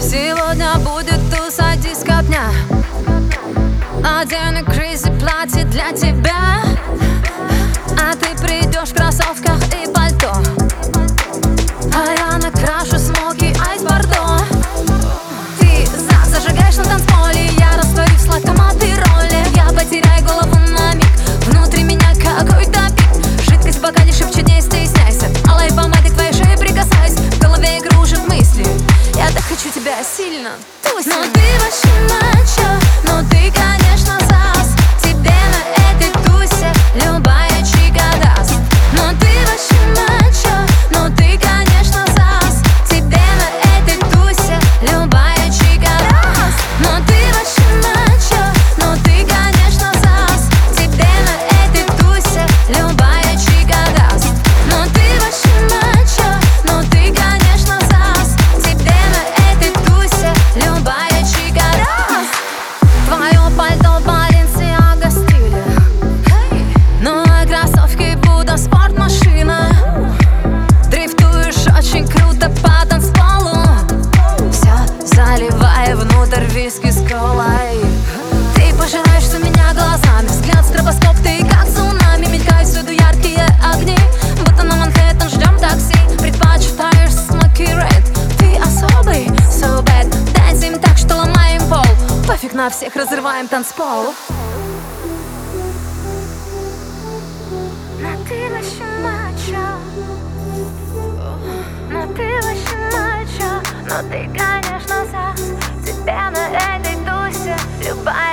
Сегодня будет туса, дискотня. Одену крейзи платье для тебя, а ты придешь в кроссовках и пальто, а я накрашу смоки айс бордо. Ты зажигаешь на танцполе, я растворюсь в сладком апероле. Я потеряю голову на миг, внутри меня какой-то пик. Жидкость в бокале шепчет, не стесняйся. Алой помадой к твоей шее прикасаюсь, в голове кружит мысли. Я так хочу тебя сильно, туся. Но ты вообще мачо, но ты, конечно, зас. Тебе на этой тусе любая чика даст. Но ты вообще мачо, но ты, конечно, зас. Тебе на этой тусе любая чика даст. Но ты вообще мачо, но ты, конечно, зас. Тебе на этой тусе любая чика даст. Но ты вообще мачо, но ты, конечно, зас. Тебе на этой тусе любая чика даст. Твое пальто Balenciaga стиля, ну а кроссовки Будда спортмашина. Дрифтуешь очень круто по танцполу, все заливая внутрь виски с колой. Ты пожираешь у меня глазами, взгляд стробоскоп, ты как цунами. Мелькают всюду яркие огни, будто на Манхэттен ждем такси. Предпочитаешь смоки ред, ты особый, so bad. Дэнсим так, что ломаем пол, пофиг на всех, разрываем танцпол. Но ты вообще мачо, но ты вообще мачо, но ты, конечно, зас. Тебе на этой тусе любая